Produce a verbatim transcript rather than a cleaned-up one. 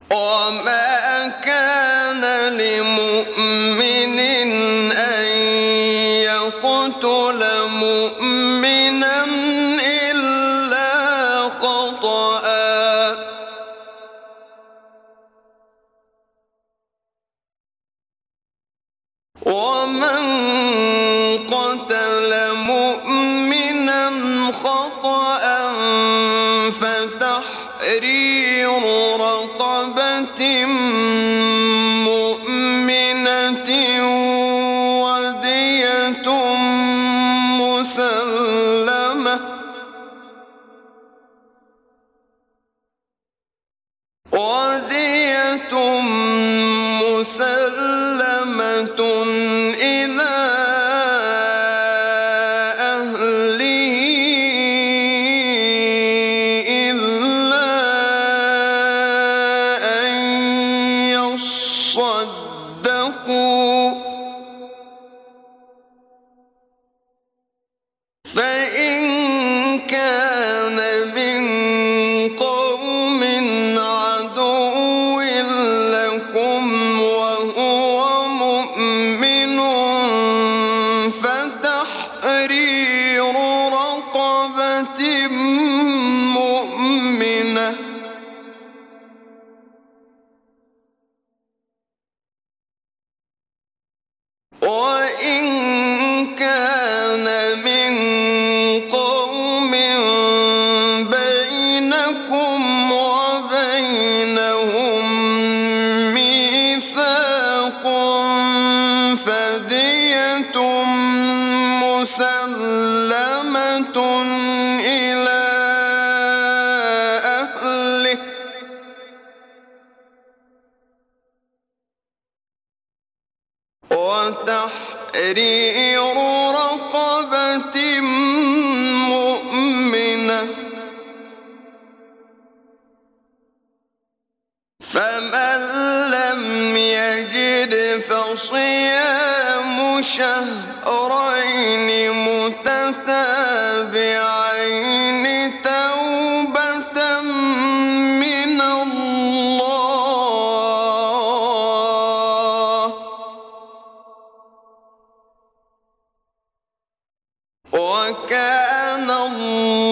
وما كان لمؤمن أن يقتل مؤمنا إلا خطأ ومن قتل مؤمنا خطأ فتحرير رقبة مؤمنة ودية مسلمة ودية مسلمة إلى أهله إلا أن يصدقوا فإن كان من قوم عدو لكم وهو مؤمن فتحرير رقبة مؤمنة وإن كان من قوم بينكم وبينهم ميثاق فدية مسلمة إلى أهله وتحرير رقبة مؤمنة فمن لم يجد فصيام شهرين متتابعين توبة من الله وكان الله